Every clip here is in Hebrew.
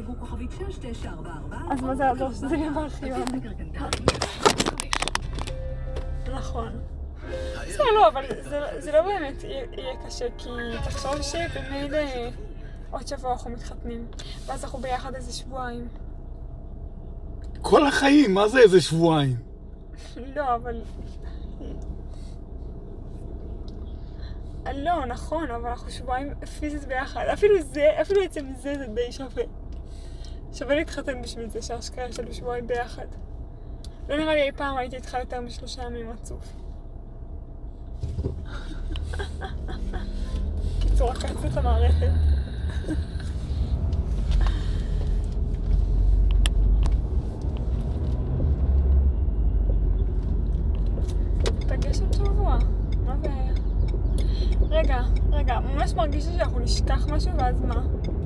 חייגו כוכבית 6944. אז מה זה יעזור שזה יהיה בארכיון? נכון. בסדר, לא, אבל זה לא באמת יהיה קשה, כי תחשוב שבמיד עוד שבוע אנחנו מתחתנים, ואז אנחנו ביחד איזה שבועיים. כל החיים, מה זה איזה שבועיים? לא, אבל... לא, נכון, אבל אנחנו שבועיים פיזית ביחד. אפילו עצם זה די שווה. שווה להתחתן בשביל זה שההשקעה יש לנו שבועיים ביחד. לא נראה לי אי פעם הייתי איתך יותר מ3 ימים רצוף. קיצור, עקצת את המערכת. פגש עוד שבוע, מה בעיה? רגע, ממש מרגיש לי שאנחנו נשכח משהו ואז מה?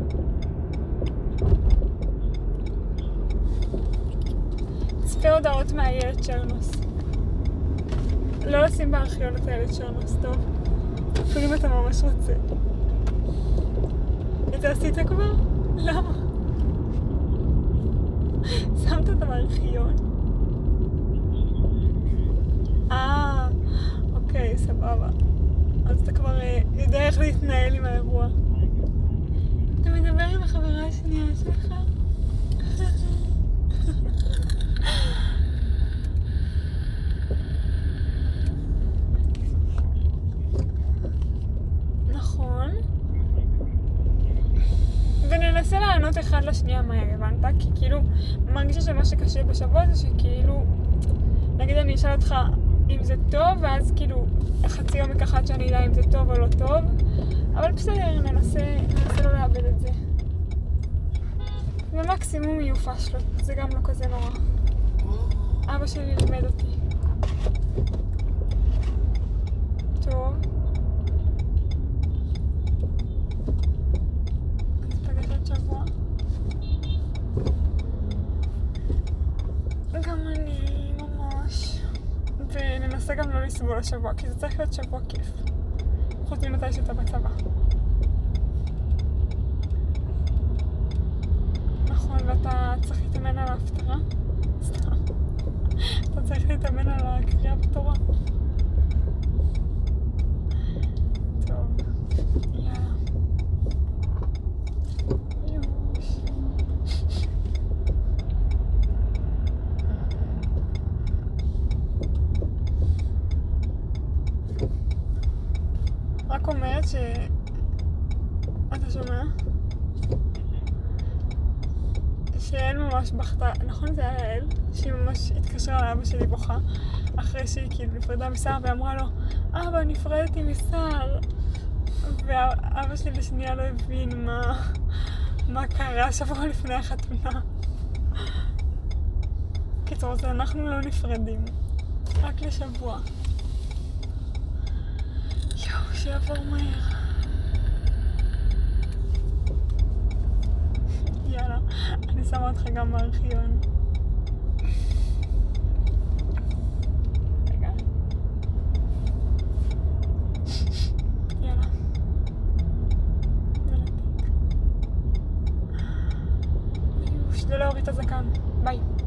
צפה הודעות מהילד צ'רנוס. לא לשים בארכיון את הילד צ'רנוס, טוב? אפילו אם אתה ממש רוצה. את זה עשית כבר? למה? שמת את בארכיון? אוקיי, סבבה. אז אתה כבר יודע איך להתנהל עם האירוע. אתה מדבר עם החברה השנייה שלך? נכון. וננסה לענות אחד לשנייה מהר, הבנת? כי כאילו, מרגישה שמה שקשה בשבוע זה שכאילו, נגיד אני אשאל אותך אם זה טוב, ואז כאילו חצי יום ייקח עד שאני אדע אם זה טוב או לא טוב, אבל בסדר, ננסה לא לאבד את זה. ומקסימום יהיו פשלות, זה גם לא כזה נורא. אבא שלי לימד אותי. טוב. אז פגש עוד שבוע. גם אני ממש. וננסה גם לא לסבול השבוע, כי זה צריך להיות שבוע כיף. חוץ ממתי שאתה בצבא. נכון, ואתה צריך להתאמן על ההפטרה? סתם. אתה צריך להתאמן על הקריאה בתורה. טוב, יאללה. יוש. רק אומרת ש... אתה שומע? שאל ממש בכתה, נכון זה היה אל? שהיא ממש התקשרה לאבא שלי בוכה אחרי שהיא כאילו נפרדה מסער ואמרה לו אבא נפרדתי מסער, ואבא שלי לשנייה לא הבין מה קרה שבוע לפני החתונה. קיצור, אז אנחנו לא נפרדים רק לשבוע. יואו, שיעבור מהר. יאללה, אני שמה אותך גם בארכיון. רגע. יאללה. מלטק. שתדע להוריד את הזקן. ביי.